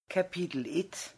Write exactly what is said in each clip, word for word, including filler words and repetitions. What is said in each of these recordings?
Kapitel et.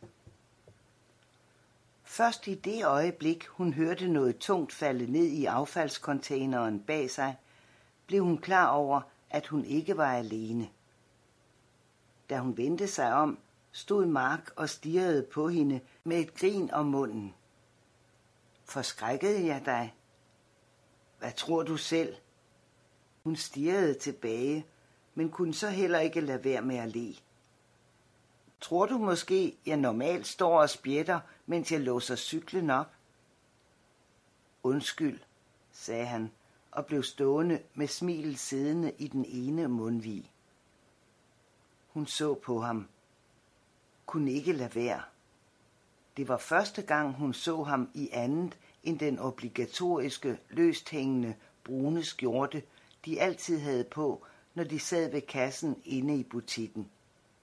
Først i det øjeblik, hun hørte noget tungt falde ned i affaldscontaineren bag sig, blev hun klar over, at hun ikke var alene. Da hun vendte sig om, stod Mark og stirrede på hende med et grin om munden. Forskrækkede jeg dig? Hvad tror du selv? Hun stirrede tilbage, men kunne så heller ikke lade være med at le. Tror du måske, jeg normalt står og spjætter, mens jeg låser cyklen op? Undskyld, sagde han, og blev stående med smilet siddende i den ene mundvig. Hun så på ham. Kunne ikke lade være. Det var første gang, hun så ham i andet end den obligatoriske, løst hængende, brune skjorte, de altid havde på, når de sad ved kassen inde i butikken.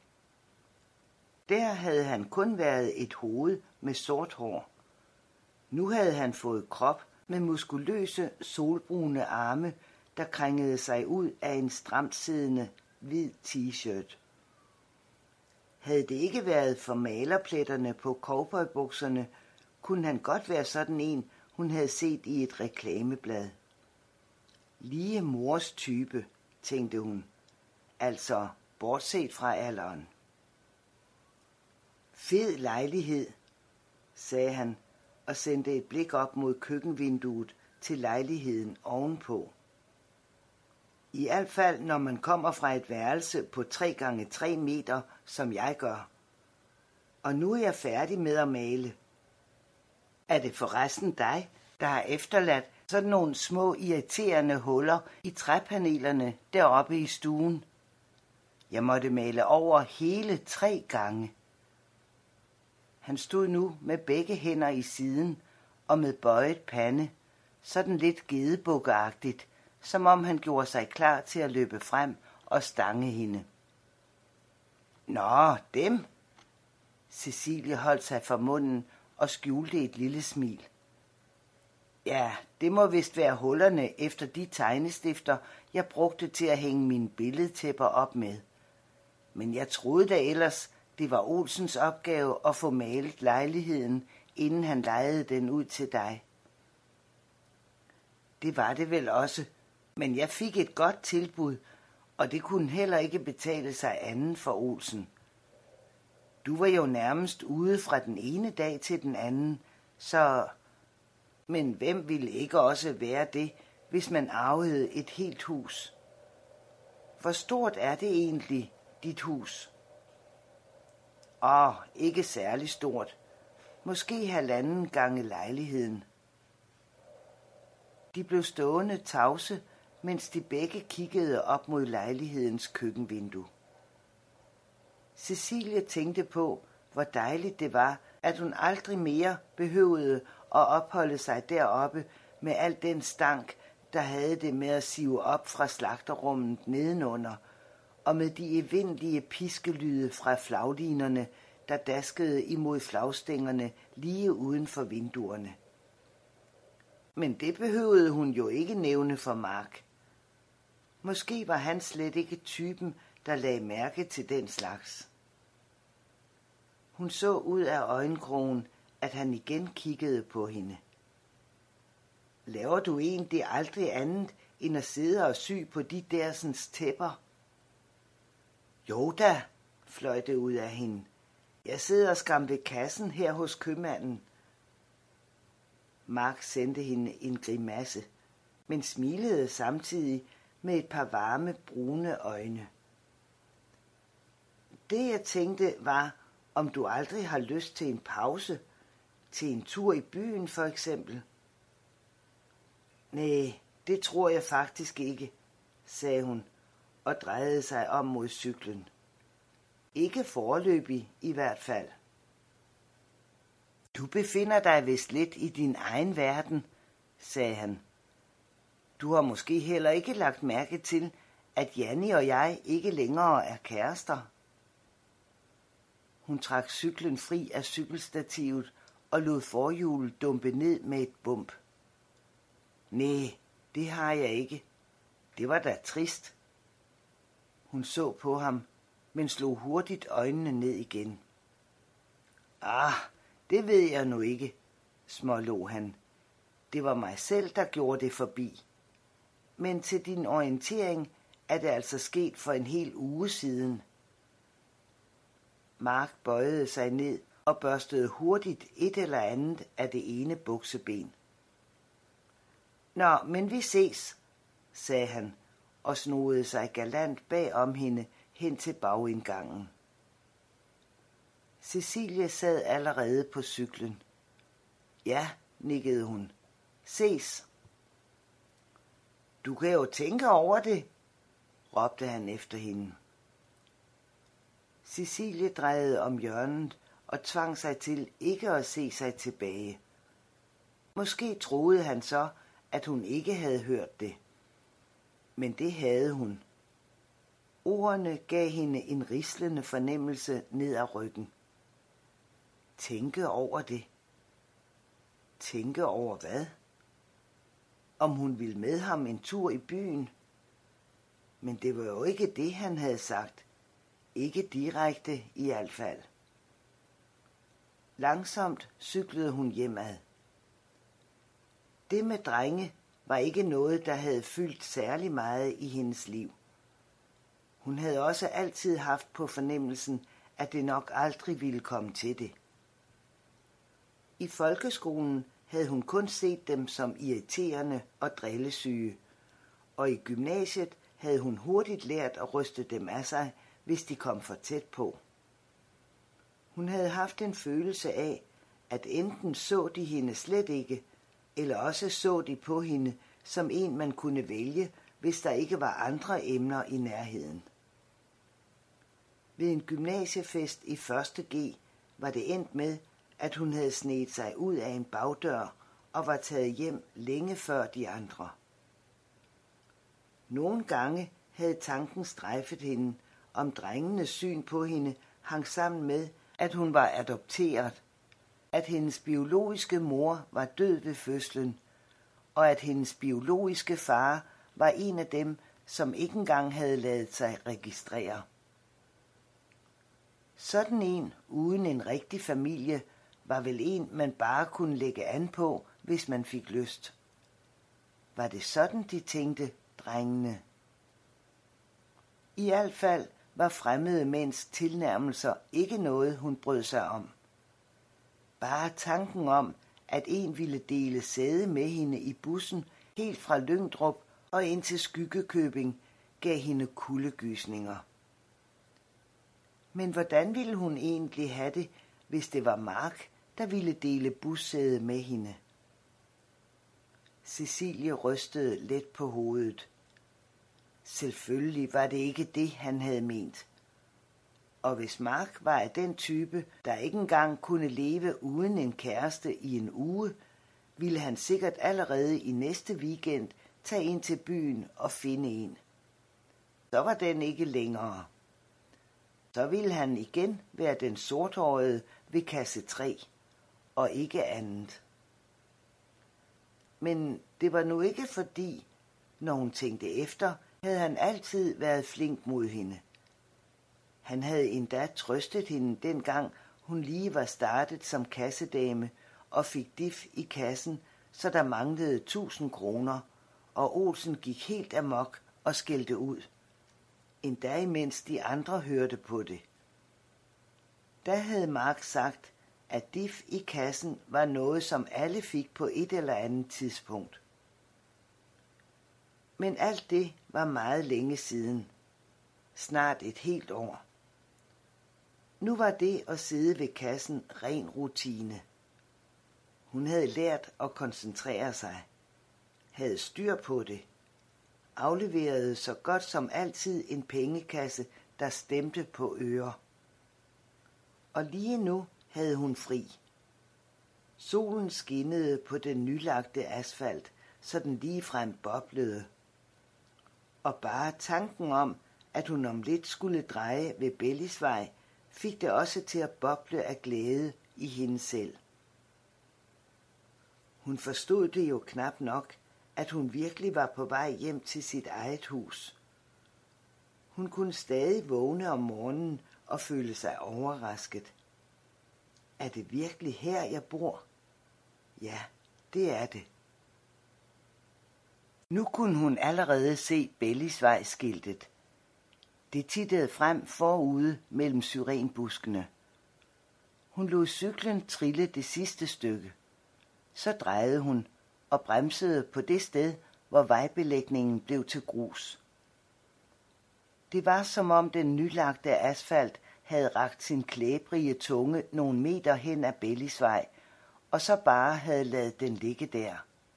Der havde han kun været et hoved med sort hår. Nu havde han fået krop med muskuløse, solbrune arme, der krængede sig ud af en stramt siddende, hvid t-shirt. Havde det ikke været for malerpletterne på cowboybukserne, kunne han godt være sådan en, hun havde set i et reklameblad. Lige mors type, tænkte hun, altså bortset fra alderen. Fed lejlighed, sagde han og sendte et blik op mod køkkenvinduet til lejligheden ovenpå. I hvert fald, når man kommer fra et værelse på tre gange tre meter, som jeg gør. Og nu er jeg færdig med at male. Er det forresten dig, der har efterladt sådan nogle små irriterende huller i træpanelerne deroppe i stuen? Jeg måtte male over hele tre gange. Han stod nu med begge hænder i siden og med bøjet pande, sådan lidt gedebukkeagtigt, som om han gjorde sig klar til at løbe frem og stange hende. Nå, dem! Cecilie holdt sig for munden og skjulte et lille smil. Ja, det må vist være hullerne efter de tegnestifter, jeg brugte til at hænge mine billedtæpper op med. Men jeg troede da ellers, det var Olsens opgave at få malet lejligheden, inden han lejede den ud til dig. Det var det vel også, men jeg fik et godt tilbud, og det kunne heller ikke betale sig anden for Olsen. Du var jo nærmest ude fra den ene dag til den anden, så... Men hvem ville ikke også være det, hvis man arvede et helt hus? Hvor stort er det egentlig, dit hus? Åh, ikke særlig stort. Måske halvanden gange lejligheden. De blev stående tavse, mens de begge kiggede op mod lejlighedens køkkenvindue. Cecilie tænkte på, hvor dejligt det var, at hun aldrig mere behøvede at opholde sig deroppe med al den stank, der havde det med at sive op fra slagterrummet nedenunder, og med de evindelige piskelyde fra flaglinerne, der daskede imod flagstængerne lige uden for vinduerne. Men det behøvede hun jo ikke nævne for Mark. Måske var han slet ikke typen, der lagde mærke til den slags. Hun så ud af øjenkrogen, at han igen kiggede på hende. Laver du egentlig aldrig andet, end at sidde og sy på de dersens tæpper? Jo da, fløj det ud af hende. Jeg sidder skam ved kassen her hos købmanden. Mark sendte hende en grimasse, men smilede samtidig med et par varme, brune øjne. Det jeg tænkte var, om du aldrig har lyst til en pause, til en tur i byen for eksempel. Næh, det tror jeg faktisk ikke, sagde hun og drejede sig om mod cyklen. Ikke foreløbig i hvert fald. Du befinder dig vist lidt i din egen verden, sagde han. Du har måske heller ikke lagt mærke til, at Janni og jeg ikke længere er kærester. Hun trak cyklen fri af cykelstativet og lod forhjulet dumpe ned med et bump. Næh, det har jeg ikke. Det var da trist. Hun så på ham, men slog hurtigt øjnene ned igen. Ah, det ved jeg nu ikke, smålog han. Det var mig selv, der gjorde det forbi. Men til din orientering er det altså sket for en hel uge siden. Mark bøjede sig ned og børstede hurtigt et eller andet af det ene bukseben. Nå, men vi ses, sagde han og snodede sig galant bag om hende hen til bagindgangen. Cecilie sad allerede på cyklen. Ja, nikkede hun. Ses. Du kan jo tænke over det, råbte han efter hende. Cecilie drejede om hjørnet og tvang sig til ikke at se sig tilbage. Måske troede han så, at hun ikke havde hørt det. Men det havde hun. Ordene gav hende en rislende fornemmelse ned ad ryggen. Tænke over det. Tænke over hvad? Om hun ville med ham en tur i byen? Men det var jo ikke det, han havde sagt. Ikke direkte i alt fald. Langsomt cyklede hun hjemad. Det med drenge var ikke noget, der havde fyldt særlig meget i hendes liv. Hun havde også altid haft på fornemmelsen, at det nok aldrig ville komme til det. I folkeskolen havde hun kun set dem som irriterende og drillesyge, og i gymnasiet havde hun hurtigt lært at ryste dem af sig, hvis de kom for tæt på. Hun havde haft en følelse af, at enten så de hende slet ikke, eller også så de på hende som en, man kunne vælge, hvis der ikke var andre emner i nærheden. Ved en gymnasiefest i første G var det endt med, at hun havde sneget sig ud af en bagdør og var taget hjem længe før de andre. Nogle gange havde tanken strejfet hende, om drengenes syn på hende hang sammen med, at hun var adopteret, at hendes biologiske mor var død ved fødslen, og at hendes biologiske far var en af dem, som ikke engang havde ladet sig registrere. Sådan en uden en rigtig familie var vel en, man bare kunne lægge an på, hvis man fik lyst. Var det sådan, de tænkte, drengene? I alt fald var fremmede mænds tilnærmelser ikke noget, hun brød sig om. Bare tanken om, at en ville dele sæde med hende i bussen helt fra Lyngdrup og ind til Skyggekøbing, gav hende kuldegysninger. Men hvordan ville hun egentlig have det, hvis det var Mark, der ville dele bussæde med hende? Cecilie rystede let på hovedet. Selvfølgelig var det ikke det, han havde ment. Og hvis Mark var af den type, der ikke engang kunne leve uden en kæreste i en uge, ville han sikkert allerede i næste weekend tage ind til byen og finde en. Så var den ikke længere. Så ville han igen være den sorthårede ved kasse tre, og ikke andet. Men det var nu ikke fordi, når hun tænkte efter, havde han altid været flink mod hende. Han havde endda trøstet hende dengang, hun lige var startet som kassedame og fik dif i kassen, så der manglede tusind kroner, og Olsen gik helt amok og skældte ud. Endda imens de andre hørte på det. Da havde Mark sagt, at dif i kassen var noget, som alle fik på et eller andet tidspunkt. Men alt det var meget længe siden. Snart et helt år. Nu var det at sidde ved kassen ren rutine. Hun havde lært at koncentrere sig. Havde styr på det. Afleverede så godt som altid en pengekasse, der stemte på ører. Og lige nu havde hun fri. Solen skinnede på den nylagte asfalt, så den ligefrem boblede. Og bare tanken om, at hun om lidt skulle dreje ved Bellisvej, fik det også til at boble af glæde i hende selv. Hun forstod det jo knap nok, at hun virkelig var på vej hjem til sit eget hus. Hun kunne stadig vågne om morgenen og føle sig overrasket. Er det virkelig her, jeg bor? Ja, det er det. Nu kunne hun allerede se Bellisvej-skiltet. Det tittede frem forude mellem syrenbuskene. Hun lod cyklen trille det sidste stykke. Så drejede hun og bremsede på det sted, hvor vejbelægningen blev til grus. Det var som om den nylagte asfalt havde rakt sin klæbrige tunge nogle meter hen ad Bellisvej, og så bare havde ladet den ligge der.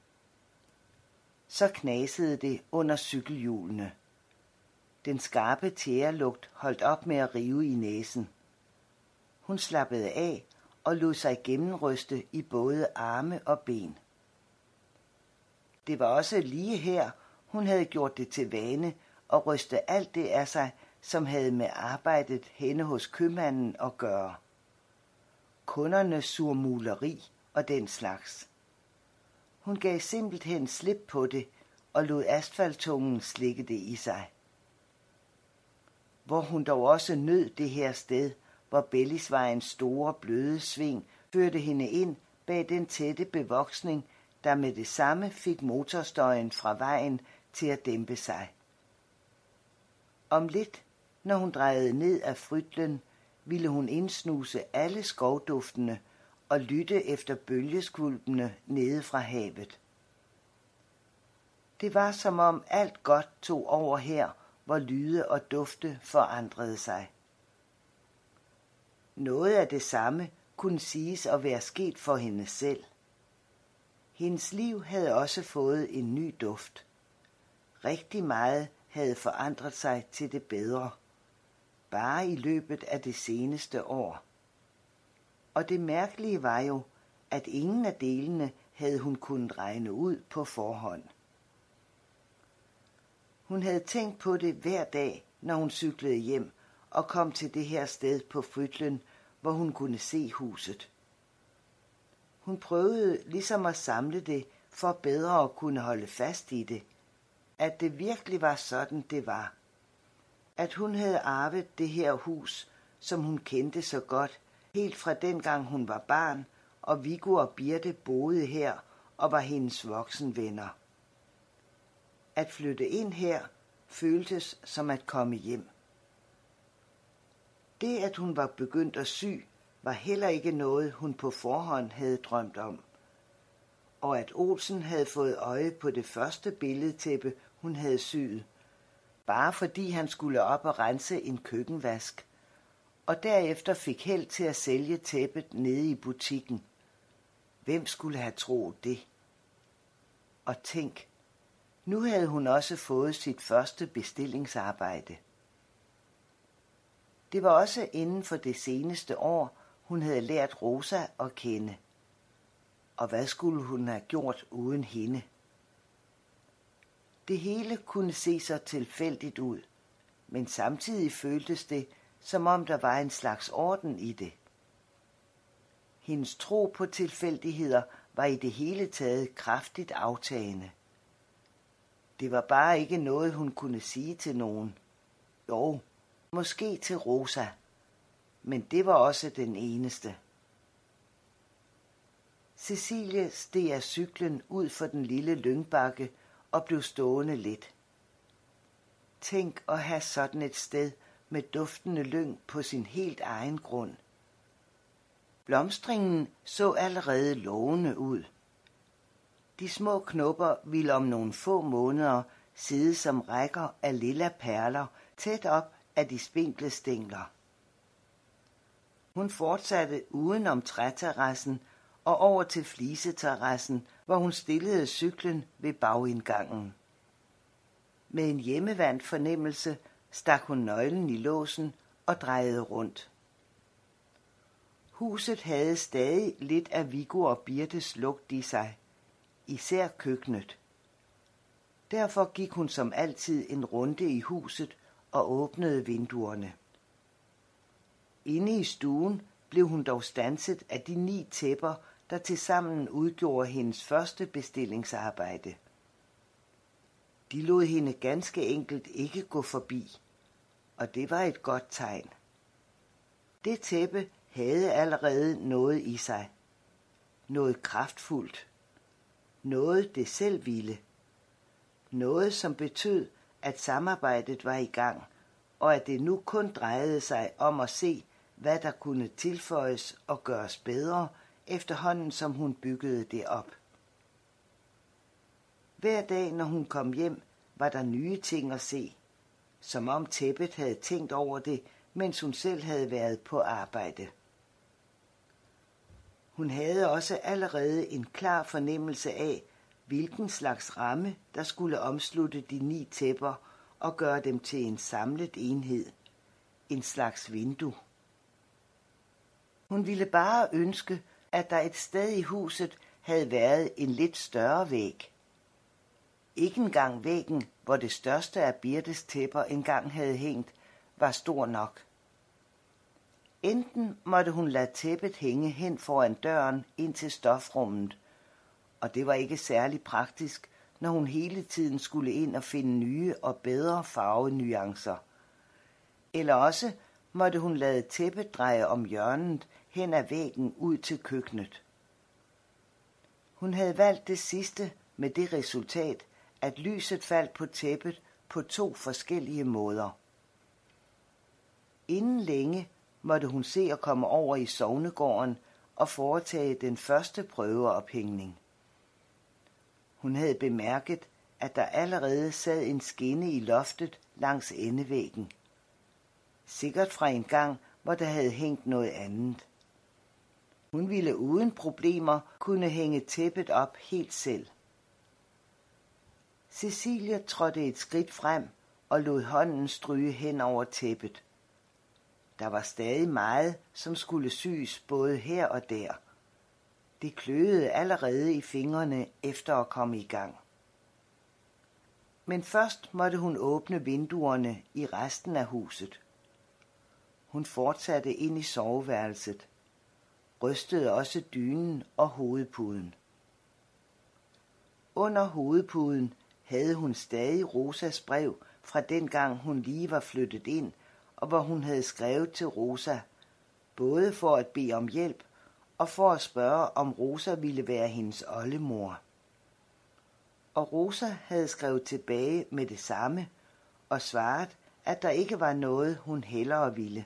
Så knasede det under cykelhjulene. Den skarpe tjærelugt holdt op med at rive i næsen. Hun slappede af og lod sig gennemryste i både arme og ben. Det var også lige her, hun havde gjort det til vane at ryste alt det af sig, som havde med arbejdet henne hos købmanden at gøre. Kundernes surmuleri og den slags. Hun gav simpelthen slip på det og lod asfalttungen slikke det i sig. Hvor hun dog også nød det her sted, hvor Bellisvejens store bløde sving førte hende ind bag den tætte bevoksning, der med det samme fik motorstøjen fra vejen til at dæmpe sig. Om lidt, når hun drejede ned af Frytlen, ville hun indsnuse alle skovduftene og lytte efter bølgeskvulpene nede fra havet. Det var som om alt godt tog over her, hvor lyde og dufte forandrede sig. Noget af det samme kunne siges at være sket for hende selv. Hendes liv havde også fået en ny duft. Rigtig meget havde forandret sig til det bedre, bare i løbet af det seneste år. Og det mærkelige var jo, at ingen af delene havde hun kunnet regne ud på forhånd. Hun havde tænkt på det hver dag, når hun cyklede hjem og kom til det her sted på Frytlen, hvor hun kunne se huset. Hun prøvede ligesom at samle det for bedre at kunne holde fast i det, at det virkelig var sådan, det var. At hun havde arvet det her hus, som hun kendte så godt, helt fra dengang hun var barn, og Viggo og Birte boede her og var hendes voksenvenner. At flytte ind her føltes som at komme hjem. Det, at hun var begyndt at sy, var heller ikke noget, hun på forhånd havde drømt om. Og at Olsen havde fået øje på det første billedtæppe, hun havde syet, bare fordi han skulle op og rense en køkkenvask, og derefter fik held til at sælge tæppet nede i butikken. Hvem skulle have troet det? Og tænk, nu havde hun også fået sit første bestillingsarbejde. Det var også inden for det seneste år, hun havde lært Rosa at kende. Og hvad skulle hun have gjort uden hende? Det hele kunne se så tilfældigt ud, men samtidig føltes det, som om der var en slags orden i det. Hendes tro på tilfældigheder var i det hele taget kraftigt aftagende. Det var bare ikke noget, hun kunne sige til nogen. Jo, måske til Rosa, men det var også den eneste. Cecilie steg af cyklen ud for den lille lyngbakke og blev stående lidt. Tænk at have sådan et sted med duftende lyng på sin helt egen grund. Blomstringen så allerede lovende ud. De små knopper ville om nogle få måneder sidde som rækker af lilla perler tæt op af de spinkle stængler. Hun fortsatte uden om træterrassen og over til fliseterrassen, hvor hun stillede cyklen ved bagindgangen. Med en hjemmevandt fornemmelse stak hun nøglen i låsen og drejede rundt. Huset havde stadig lidt af Viggo og Birtes lugt i sig, især køkkenet. Derfor gik hun som altid en runde i huset og åbnede vinduerne. Inde i stuen blev hun dog standset af de ni tæpper, der tilsammen udgjorde hendes første bestillingsarbejde. De lod hende ganske enkelt ikke gå forbi, og det var et godt tegn. Det tæppe havde allerede noget i sig. Noget kraftfuldt. Noget det selv ville. Noget som betød, at samarbejdet var i gang, og at det nu kun drejede sig om at se, hvad der kunne tilføjes og gøres bedre, efterhånden som hun byggede det op. Hver dag, når hun kom hjem, var der nye ting at se, som om tæppet havde tænkt over det, mens hun selv havde været på arbejde. Hun havde også allerede en klar fornemmelse af, hvilken slags ramme, der skulle omslutte de ni tæpper og gøre dem til en samlet enhed, en slags vindue. Hun ville bare ønske, at der et sted i huset havde været en lidt større væg. Ikke engang væggen, hvor det største af Birtes tæpper engang havde hængt, var stor nok. Enten måtte hun lade tæppet hænge hen foran døren ind til stofrummet, og det var ikke særlig praktisk, når hun hele tiden skulle ind og finde nye og bedre farvenuancer. Eller også måtte hun lade tæppet dreje om hjørnet hen ad væggen ud til køkkenet. Hun havde valgt det sidste med det resultat, at lyset faldt på tæppet på to forskellige måder. Inden længe måtte hun se at komme over i sognegården og foretage den første prøveophængning. Hun havde bemærket, at der allerede sad en skinne i loftet langs endevæggen. Sikkert fra en gang, hvor der havde hængt noget andet. Hun ville uden problemer kunne hænge tæppet op helt selv. Cecilie trådte et skridt frem og lod hånden stryge hen over tæppet. Der var stadig meget, som skulle syes både her og der. Det kløede allerede i fingrene efter at komme i gang. Men først måtte hun åbne vinduerne i resten af huset. Hun fortsatte ind i soveværelset, rystede også dynen og hovedpuden. Under hovedpuden havde hun stadig Rosas brev fra dengang hun lige var flyttet ind, og hvor hun havde skrevet til Rosa, både for at bede om hjælp og for at spørge, om Rosa ville være hendes oldemor. Og Rosa havde skrevet tilbage med det samme og svaret, at der ikke var noget, hun hellere ville.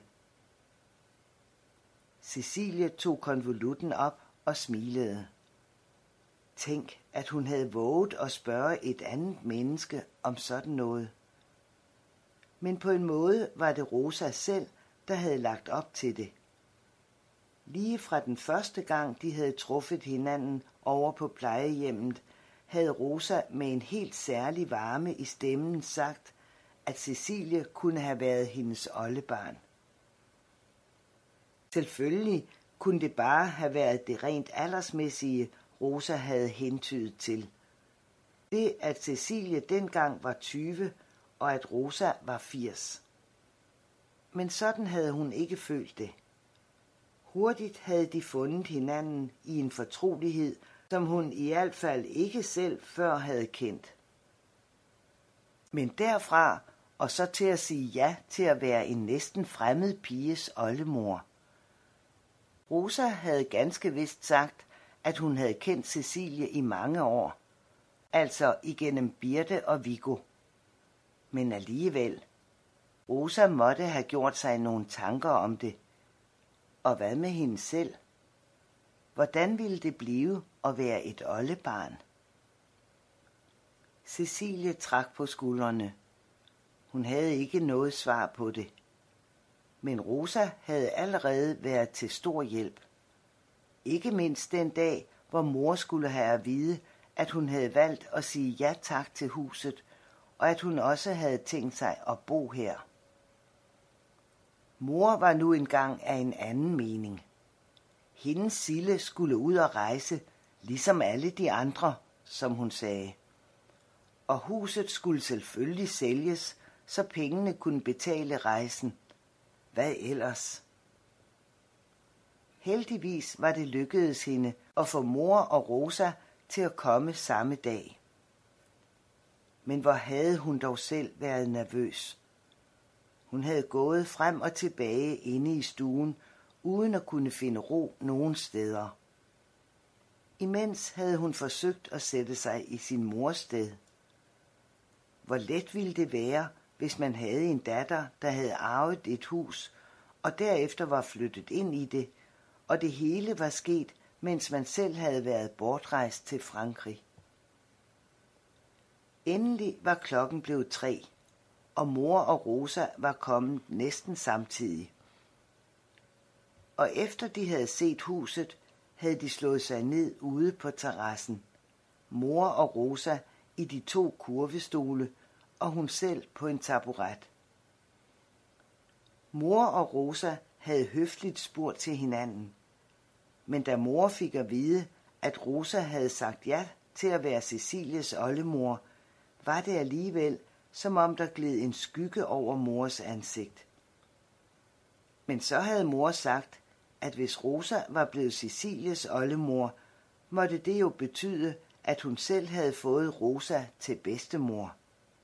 Cecilie tog konvolutten op og smilede. Tænk, at hun havde våget at spørge et andet menneske om sådan noget. Men på en måde var det Rosa selv, der havde lagt op til det. Lige fra den første gang, de havde truffet hinanden over på plejehjemmet, havde Rosa med en helt særlig varme i stemmen sagt, at Cecilie kunne have været hendes oldebarn. Selvfølgelig kunne det bare have været det rent aldersmæssige, Rosa havde hentydet til. Det, at Cecilie dengang var tyve, og at Rosa var firs. Men sådan havde hun ikke følt det. Hurtigt havde de fundet hinanden i en fortrolighed, som hun i alt fald ikke selv før havde kendt. Men derfra og så til at sige ja til at være en næsten fremmed piges oldemor. Rosa havde ganske vist sagt, at hun havde kendt Cecilie i mange år, altså igennem Birte og Viggo. Men alligevel, Rosa måtte have gjort sig nogle tanker om det. Og hvad med hende selv? Hvordan ville det blive at være et oldebarn? Cecilie trak på skuldrene. Hun havde ikke noget svar på det. Men Rosa havde allerede været til stor hjælp. Ikke mindst den dag, hvor mor skulle have at vide, at hun havde valgt at sige ja tak til huset, og at hun også havde tænkt sig at bo her. Mor var nu engang af en anden mening. Hendes Sille skulle ud og rejse, ligesom alle de andre, som hun sagde. Og huset skulle selvfølgelig sælges, så pengene kunne betale rejsen. Hvad ellers? Heldigvis var det lykkedes hende at få mor og Rosa til at komme samme dag. Men hvor havde hun dog selv været nervøs. Hun havde gået frem og tilbage inde i stuen, uden at kunne finde ro nogen steder. Imens havde hun forsøgt at sætte sig i sin mors sted. Hvor let ville det være, hvis man havde en datter, der havde arvet et hus, og derefter var flyttet ind i det, og det hele var sket, mens man selv havde været bortrejst til Frankrig. Endelig var klokken blevet tre, og mor og Rosa var kommet næsten samtidig. Og efter de havde set huset, havde de slået sig ned ude på terrassen. Mor og Rosa i de to kurvestole, og hun selv på en taburet. Mor og Rosa havde høfligt spurgt til hinanden, men da mor fik at vide, at Rosa havde sagt ja til at være Cecilies oldemor, var det alligevel, som om der gled en skygge over mors ansigt. Men så havde mor sagt, at hvis Rosa var blevet Cecilies oldemor, måtte det jo betyde, at hun selv havde fået Rosa til bedstemor.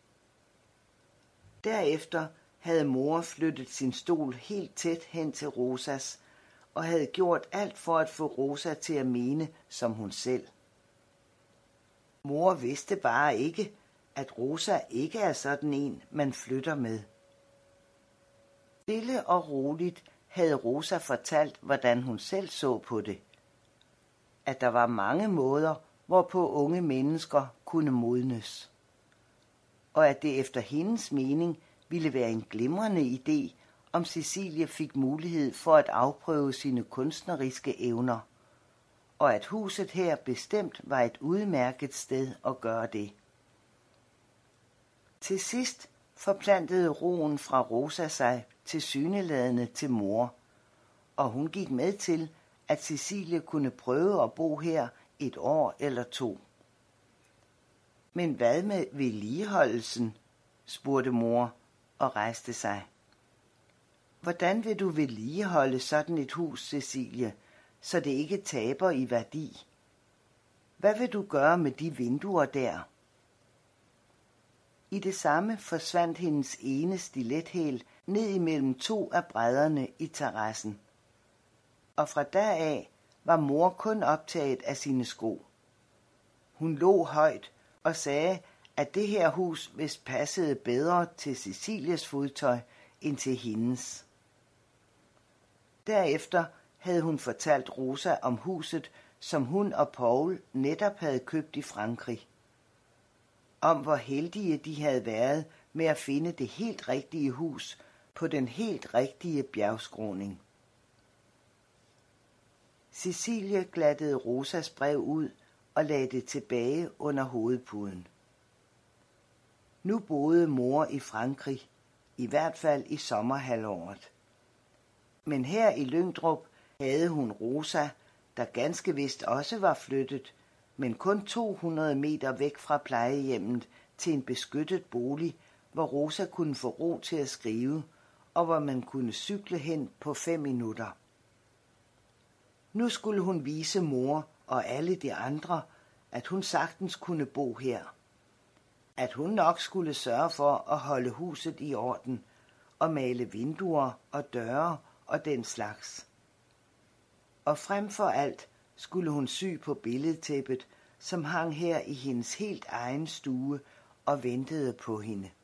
Derefter havde mor flyttet sin stol helt tæt hen til Rosas, og havde gjort alt for at få Rosa til at mene som hun selv. Mor vidste bare ikke, at Rosa ikke er sådan en, man flytter med. Stille og roligt havde Rosa fortalt, hvordan hun selv så på det. At der var mange måder, hvorpå unge mennesker kunne modnes. Og at det efter hendes mening ville være en glimrende idé, om Cecilie fik mulighed for at afprøve sine kunstneriske evner, og at huset her bestemt var et udmærket sted at gøre det. Til sidst forplantede roen fra Rosa sig tilsyneladende til mor, og hun gik med til, at Cecilie kunne prøve at bo her et år eller to. Men hvad med vedligeholdelsen? Spurgte mor og rejste sig. Hvordan vil du vedligeholde sådan et hus, Cecilie, så det ikke taber i værdi? Hvad vil du gøre med de vinduer der? I det samme forsvandt hendes ene stilethæl ned imellem to af brædderne i terrassen. Og fra deraf var mor kun optaget af sine sko. Hun lå højt og sagde, at det her hus vist passede bedre til Cecilies fodtøj end til hendes. Derefter havde hun fortalt Rosa om huset, som hun og Paul netop havde købt i Frankrig. Om hvor heldige de havde været med at finde det helt rigtige hus på den helt rigtige bjergskråning. Cecilie glattede Rosas brev ud og lagde det tilbage under hovedpuden. Nu boede mor i Frankrig, i hvert fald i sommerhalvåret. Men her i Lyngdrup havde hun Rosa, der ganske vist også var flyttet, men kun to hundrede meter væk fra plejehjemmet til en beskyttet bolig, hvor Rosa kunne få ro til at skrive, og hvor man kunne cykle hen på fem minutter. Nu skulle hun vise mor og alle de andre, at hun sagtens kunne bo her. At hun nok skulle sørge for at holde huset i orden og male vinduer og døre og den slags. Og frem for alt skulle hun sy på billedtæppet, som hang her i hendes helt egen stue og ventede på hende.